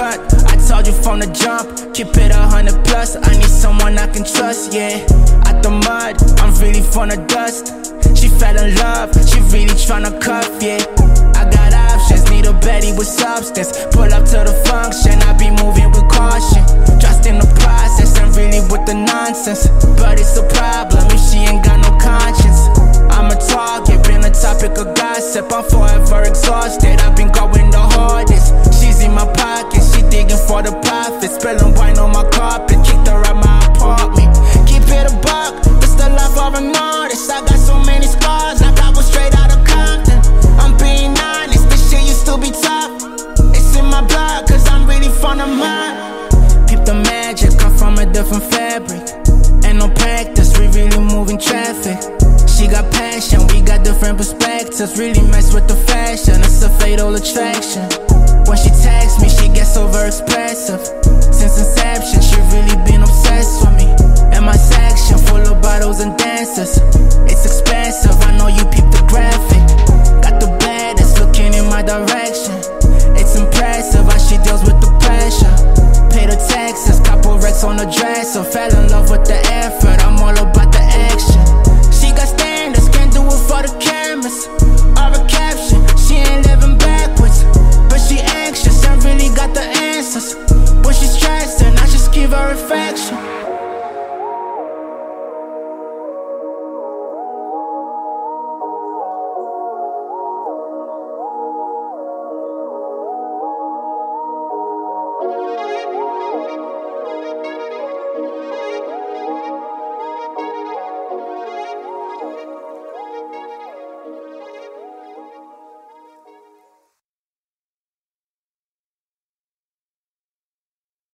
cut. I told you from the jump, keep it 100 plus. I need someone I can trust, yeah. Out the mud, I'm really from the dust. She fell in love, she really tryna cuff, yeah. I got options, need a Betty with substance. Pull up to the function, I be moving with caution. Trust in the process, I'm really with the nonsense. But it's a problem if she ain't got no conscience. I'm a target, been a topic of gossip. I'm forever exhausted, I've been going the hardest. She's in my pocket, she digging for the profit. Spilling wine on my carpet, kicked her out my apartment. Keep it a buck, it's the life of an artist. I got so many scars, like I was straight out of Compton. I'm being honest, this shit used to be tough. It's in my blood, cause I'm really from the mud. Peep the magic, I'm from a different fabric. Ain't no practice, we really moving traffic. She got passion, we got different perspectives. Really mess with the fashion, it's a fatal attraction. When she texts me, she gets over expressive. Since inception, she really been obsessed with me. And my section, full of bottles and dancers. It's expensive, I know you peep the graphic. Got the baddest looking in my direction. It's impressive how she deals with the pressure. Pay the taxes, couple racks on the dresser. Fell in love with the effort, I'm all about the action. She got standards, can't do it for the cameras. Or a caption, she ain't living backwards. But she anxious and really got the answers. When she's stressing, I just give her affection.